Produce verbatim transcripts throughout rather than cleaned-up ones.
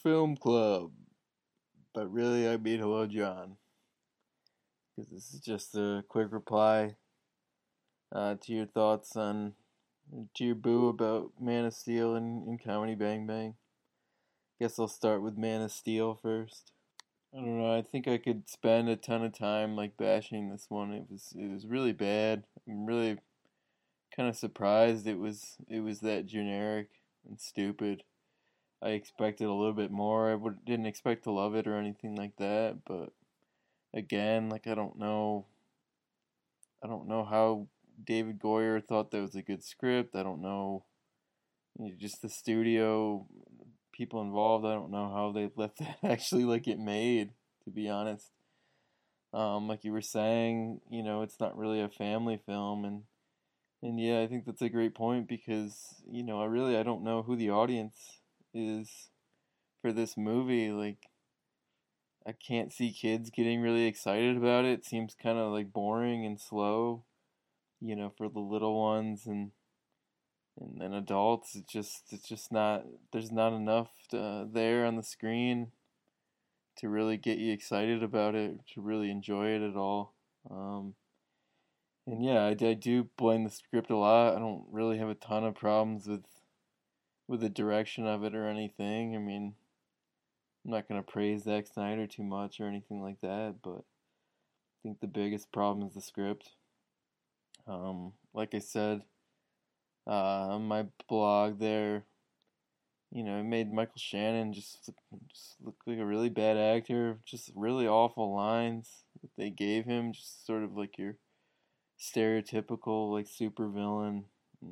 Film Club. But really, I mean, hello, John. Because this is just a quick reply uh, to your thoughts on, to your boo about Man of Steel and, and Comedy Bang Bang. Guess I'll start with Man of Steel first. I don't know. I think I could spend a ton of time like bashing this one. It was it was really bad. I'm really kind of surprised it was it was that generic and stupid. I expected a little bit more. I would, didn't expect to love it or anything like that, but again, like I don't know, I don't know how David Goyer thought that was a good script. I don't know, you know, just the studio people involved. I don't know how they let that actually like get made. To be honest, um, like you were saying, you know, it's not really a family film, and and yeah, I think that's a great point because you know, I really I don't know who the audience is for this movie. Like I can't see kids getting really excited about it. It seems kind of like boring and slow, you know, for the little ones and and then adults. It's just it's just not there's not enough uh, there on the screen to really get you excited about it, to really enjoy it at all. Um, and yeah, I, I do blame the script a lot. I don't really have a ton of problems with with the direction of it or anything. I mean, I'm not gonna praise Zack Snyder too much or anything like that, but I think the biggest problem is the script. Um, like I said uh, on my blog there, you know, it made Michael Shannon just just look like a really bad actor. Just really awful lines that they gave him. Just sort of like your stereotypical like super villain.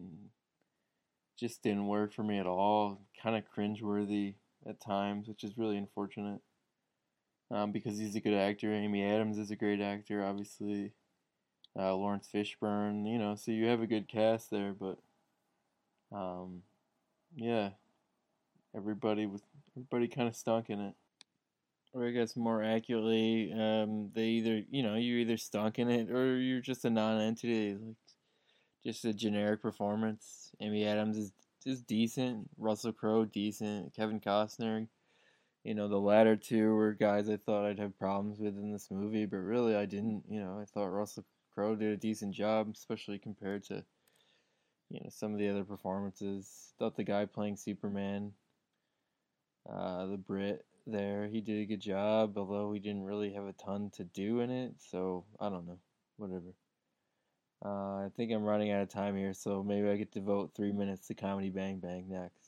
Just didn't work for me at all. Kind of cringeworthy at times, which is really unfortunate. Um, because he's a good actor. Amy Adams is a great actor, obviously. Uh, Lawrence Fishburne, you know, so you have a good cast there, but um, yeah, everybody was everybody kind of stunk in it. Or I guess more accurately, um, they either you know you either stunk in it or you're just a non-entity, like just a generic performance. Amy Adams is is decent, Russell Crowe decent, Kevin Costner. You know, the latter two were guys I thought I'd have problems with in this movie, but really I didn't. You know, I thought Russell Crowe did a decent job, especially compared to you know some of the other performances. Thought the guy playing Superman, uh, the Brit there, he did a good job, although he didn't really have a ton to do in it. So I don't know, whatever. Uh, I think I'm running out of time here, so maybe I get to vote three minutes to Comedy Bang Bang next.